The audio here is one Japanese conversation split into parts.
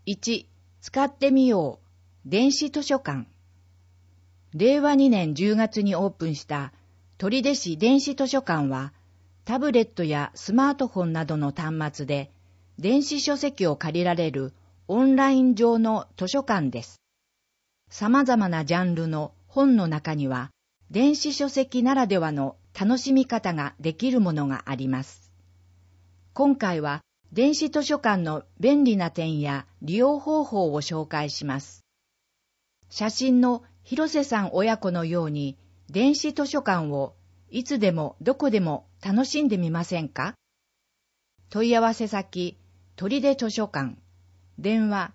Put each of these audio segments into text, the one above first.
1、使ってみよう。電子図書館。令和2年10月にオープンした取手市電子図書館は、タブレットやスマートフォンなどの端末で電子書籍を借りられるオンライン上の図書館です。様々なジャンルの本の中には、電子書籍ならではの楽しみ方ができるものがあります。今回は電子図書館の便利な点や利用方法を紹介します。写真の広瀬さん親子のように電子図書館をいつでもどこでも楽しんでみませんか？問い合わせ先、取手図書館、電話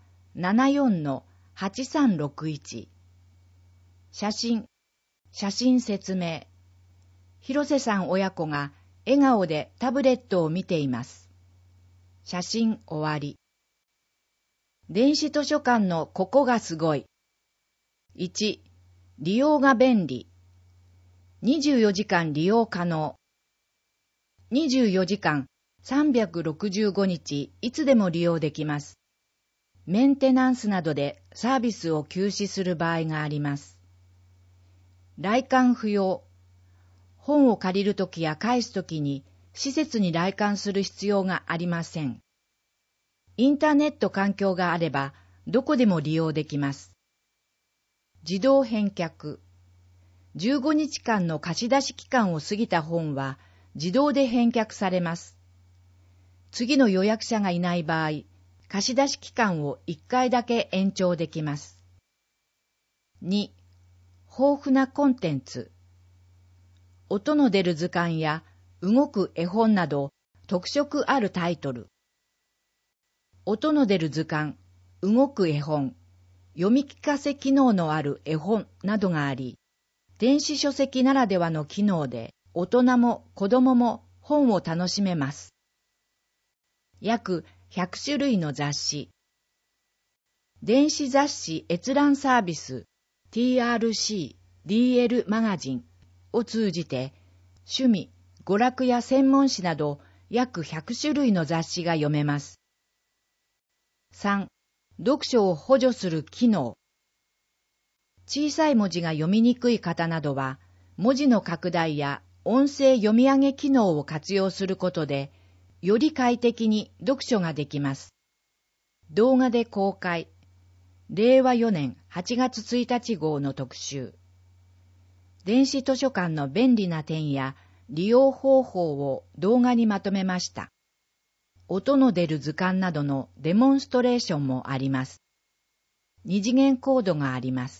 74-8361。写真説明。広瀬さん親子が笑顔でタブレットを見ています。写真終わり。電子図書館のここがすごい。1、利用が便利。24時間利用可能。24時間365日いつでも利用できます。メンテナンスなどでサービスを休止する場合があります。来館不要。本を借りるときや返すときに施設に来館する必要がありません。インターネット環境があればどこでも利用できます。自動返却。15日間の貸し出し期間を過ぎた本は自動で返却されます。次の予約者がいない場合、貸し出し期間を1回だけ延長できます。2、豊富なコンテンツ。音の出る図鑑や動く絵本など特色あるタイトル。音の出る図鑑、動く絵本、読み聞かせ機能のある絵本などがあり、電子書籍ならではの機能で大人も子供も本を楽しめます。約100種類の雑誌。電子雑誌閲覧サービス TRC-DL マガジンを通じて趣味、娯楽や専門誌など約100種類の雑誌が読めます。3、読書を補助する機能。小さい文字が読みにくい方などは、文字の拡大や音声読み上げ機能を活用することで、より快適に読書ができます。動画で公開。令和4年8月1日号の特集。電子図書館の便利な点や利用方法を動画にまとめました。音の出る図鑑などのデモンストレーションもあります。二次元コードがあります。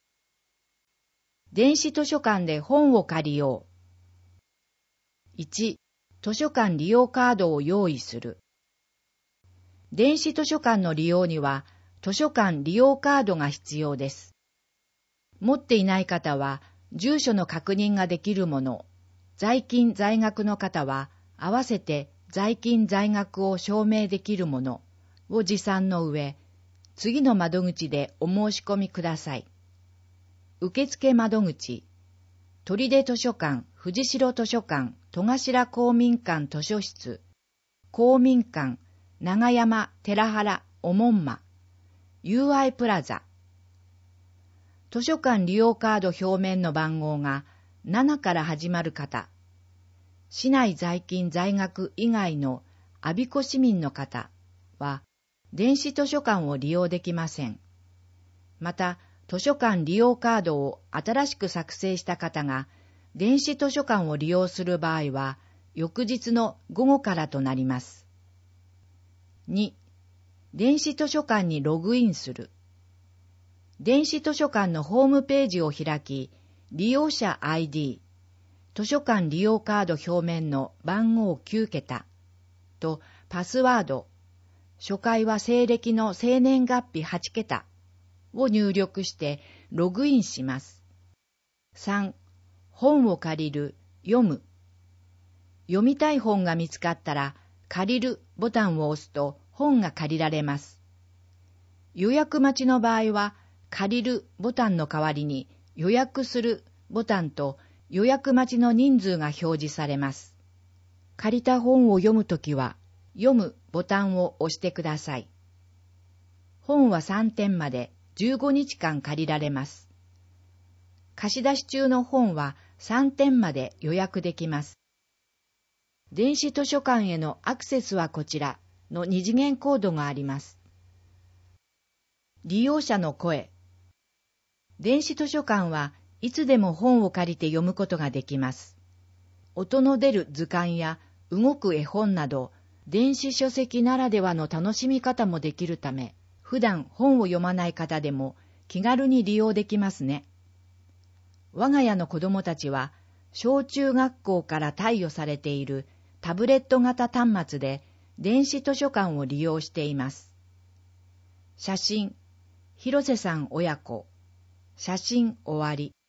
電子図書館で本を借りよう。1、図書館利用カードを用意する。電子図書館の利用には図書館利用カードが必要です。持っていない方は住所の確認ができるもの、在勤在学の方は合わせて在勤在学を証明できるものを持参の上、次の窓口でお申し込みください。受付窓口、取手図書館、藤代図書館、戸頭公民館図書室、公民館、長山、寺原、おもんま、UI プラザ。図書館利用カード表面の番号が7から始まる方、市内在勤在学以外の我孫子市民の方は、電子図書館を利用できません。また、図書館利用カードを新しく作成した方が、電子図書館を利用する場合は、翌日の午後からとなります。2、電子図書館にログインする。電子図書館のホームページを開き、利用者 ID、図書館利用カード表面の番号9桁とパスワード、初回は西暦の生年月日8桁を入力してログインします。3、本を借りる、読む。読みたい本が見つかったら、借りるボタンを押すと本が借りられます。予約待ちの場合は、借りるボタンの代わりに予約するボタンと予約待ちの人数が表示されます。借りた本を読むときは、読むボタンを押してください。 本は3点まで15日間借りられます。貸し出し中の本は3点まで予約できます。電子図書館へのアクセスはこちらの2次元コードがあります。利用者の声。電子図書館はいつでも本を借りて読むことができます。音の出る図鑑や動く絵本など、電子書籍ならではの楽しみ方もできるため、普段本を読まない方でも気軽に利用できますね。我が家の子供たちは、小中学校から貸与されているタブレット型端末で電子図書館を利用しています。写真、広瀬さん親子。写真終わり。